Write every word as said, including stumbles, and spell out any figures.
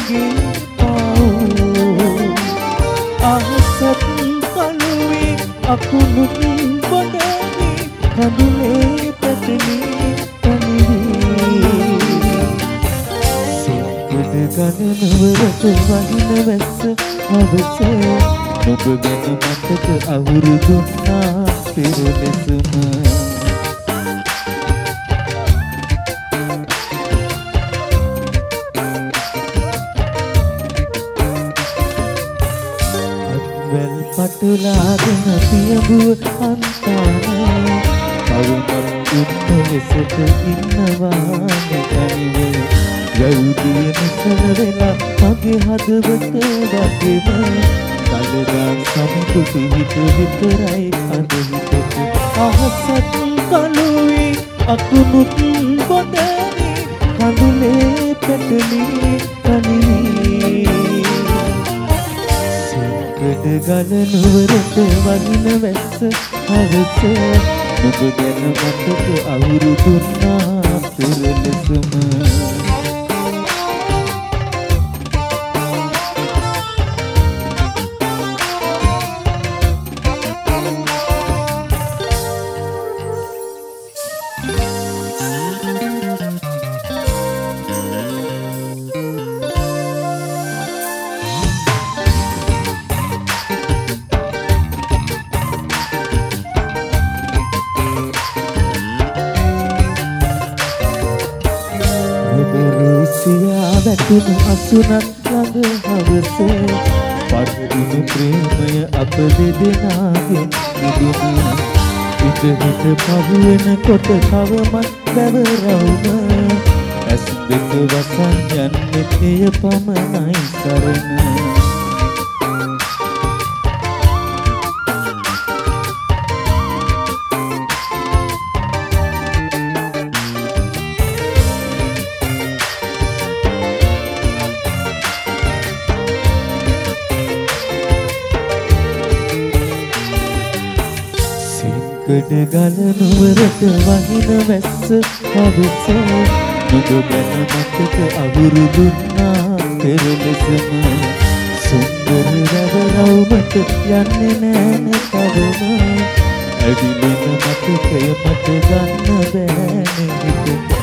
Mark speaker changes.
Speaker 1: මගේ පාවෝ අහසත් කළුවේ අකුණුත් බොඳවි කඳුලේ පැටලි තනිවි සිංකඩ ගණනවරට වහින වැස්ස අවසේ ඔබ ගැන මතක අහුරු දුන්නා පෙර ලෙසම අත්වැල් පටුලාගෙන පියඹුව අන්තානේ කවුමත් උත්ත ලෙසට ඉන්නවා තනිව යවුදිය නිසල වෙලා මගේ හදවත වගේම කලරා සමතු පිහිට විතරයි අද හිතට අහසත් කළුවේ අකුණුත් බොඳවි කඳුලේ පැටලි තනිවි සිංකඩ ගලනුවරට වහින වැස්ස අවස ඔබ ගැන මතක අහුරු දුන්නා පෙර ලෙසම සියා වැටුණු අසුනක් ළඟ හවසේ පරිදින ප්‍රේමය අප දෙදෙනාගේ නිදුන ඉත හිත පහුවෙන කොට කවමත් බැවරවුම ඇස් දෙක වසන් යන්නේ එය පමණයි සරණ කඩ ගලනුවරට වහින වැස්ස අවස නුඹ ගැන මතක අහුරු දුන්නා පෙර ලෙසම සුන්දර රවරවුමට යන්නේ නෑනේ තවම ඇවිලෙන මතකය මට ගන්න බෑනේ හිතට